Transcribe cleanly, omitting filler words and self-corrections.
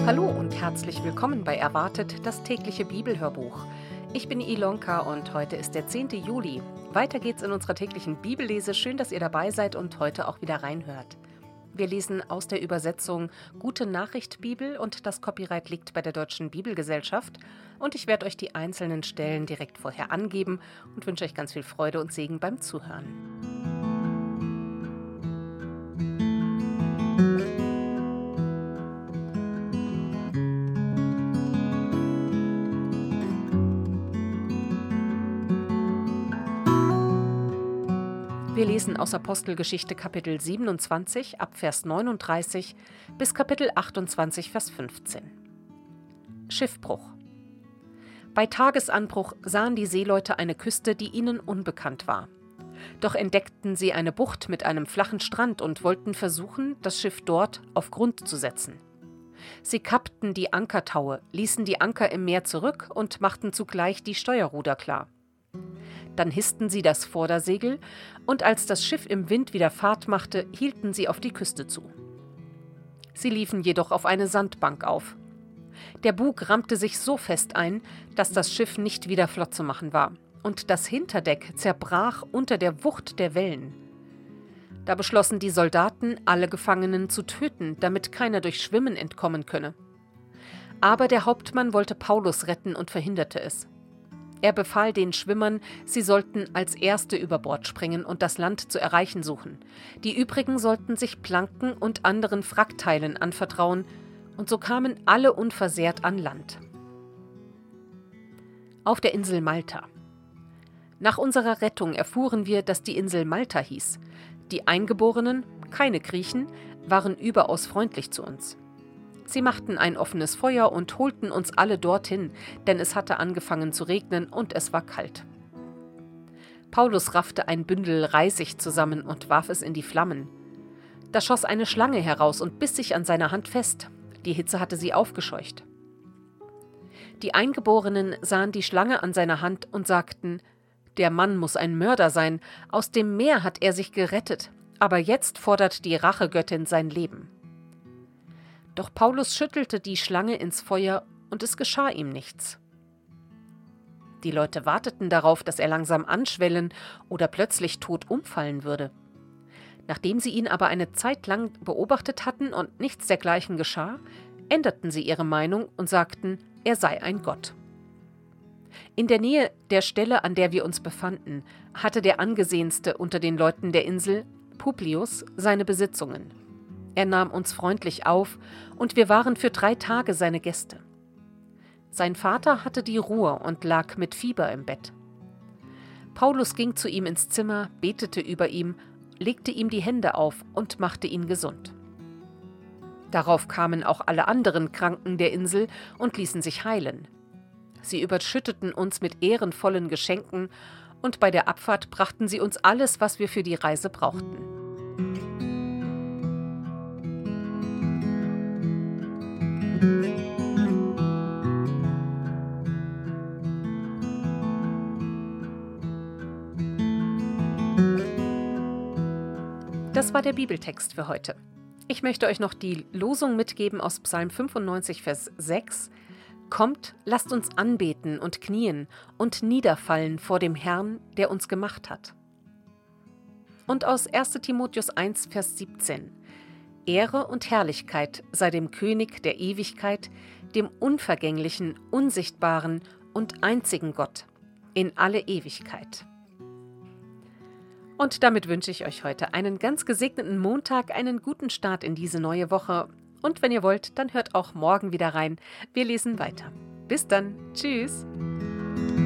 Hallo und herzlich willkommen bei Erwartet, das tägliche Bibelhörbuch. Ich bin Ilonka und heute ist der 10. Juli. Weiter geht's in unserer täglichen Bibellese. Schön, dass ihr dabei seid und heute auch wieder reinhört. Wir lesen aus der Übersetzung Gute Nachricht Bibel und das Copyright liegt bei der Deutschen Bibelgesellschaft. Und ich werde euch die einzelnen Stellen direkt vorher angeben und wünsche euch ganz viel Freude und Segen beim Zuhören. Wir lesen aus Apostelgeschichte Kapitel 27 ab Vers 39 bis Kapitel 28 Vers 15. Schiffbruch. Bei Tagesanbruch sahen die Seeleute eine Küste, die ihnen unbekannt war. Doch entdeckten sie eine Bucht mit einem flachen Strand und wollten versuchen, das Schiff dort auf Grund zu setzen. Sie kappten die Ankertaue, ließen die Anker im Meer zurück und machten zugleich die Steuerruder klar. Dann hissten sie das Vordersegel, und als das Schiff im Wind wieder Fahrt machte, hielten sie auf die Küste zu. Sie liefen jedoch auf eine Sandbank auf. Der Bug rammte sich so fest ein, dass das Schiff nicht wieder flott zu machen war, und das Hinterdeck zerbrach unter der Wucht der Wellen. Da beschlossen die Soldaten, alle Gefangenen zu töten, damit keiner durch Schwimmen entkommen könne. Aber der Hauptmann wollte Paulus retten und verhinderte es. Er befahl den Schwimmern, sie sollten als Erste über Bord springen und das Land zu erreichen suchen. Die übrigen sollten sich Planken und anderen Wrackteilen anvertrauen, und so kamen alle unversehrt an Land. Auf der Insel Malta. Nach unserer Rettung erfuhren wir, dass die Insel Malta hieß. Die Eingeborenen, keine Griechen, waren überaus freundlich zu uns. Sie machten ein offenes Feuer und holten uns alle dorthin, denn es hatte angefangen zu regnen und es war kalt. Paulus raffte ein Bündel Reisig zusammen und warf es in die Flammen. Da schoss eine Schlange heraus und biss sich an seiner Hand fest. Die Hitze hatte sie aufgescheucht. Die Eingeborenen sahen die Schlange an seiner Hand und sagten: Der Mann muss ein Mörder sein, aus dem Meer hat er sich gerettet, aber jetzt fordert die Rachegöttin sein Leben. Doch Paulus schüttelte die Schlange ins Feuer, und es geschah ihm nichts. Die Leute warteten darauf, dass er langsam anschwellen oder plötzlich tot umfallen würde. Nachdem sie ihn aber eine Zeit lang beobachtet hatten und nichts dergleichen geschah, änderten sie ihre Meinung und sagten, er sei ein Gott. In der Nähe der Stelle, an der wir uns befanden, hatte der angesehenste unter den Leuten der Insel, Publius, seine Besitzungen. Er nahm uns freundlich auf, und wir waren für 3 Tage seine Gäste. Sein Vater hatte die Ruhr und lag mit Fieber im Bett. Paulus ging zu ihm ins Zimmer, betete über ihm, legte ihm die Hände auf und machte ihn gesund. Darauf kamen auch alle anderen Kranken der Insel und ließen sich heilen. Sie überschütteten uns mit ehrenvollen Geschenken, und bei der Abfahrt brachten sie uns alles, was wir für die Reise brauchten. Das war der Bibeltext für heute. Ich möchte euch noch die Losung mitgeben aus Psalm 95, Vers 6. Kommt, lasst uns anbeten und knien und niederfallen vor dem Herrn, der uns gemacht hat. Und aus 1. Timotheus 1, Vers 17. Ehre und Herrlichkeit sei dem König der Ewigkeit, dem unvergänglichen, unsichtbaren und einzigen Gott, in alle Ewigkeit. Und damit wünsche ich euch heute einen ganz gesegneten Montag, einen guten Start in diese neue Woche. Und wenn ihr wollt, dann hört auch morgen wieder rein. Wir lesen weiter. Bis dann. Tschüss.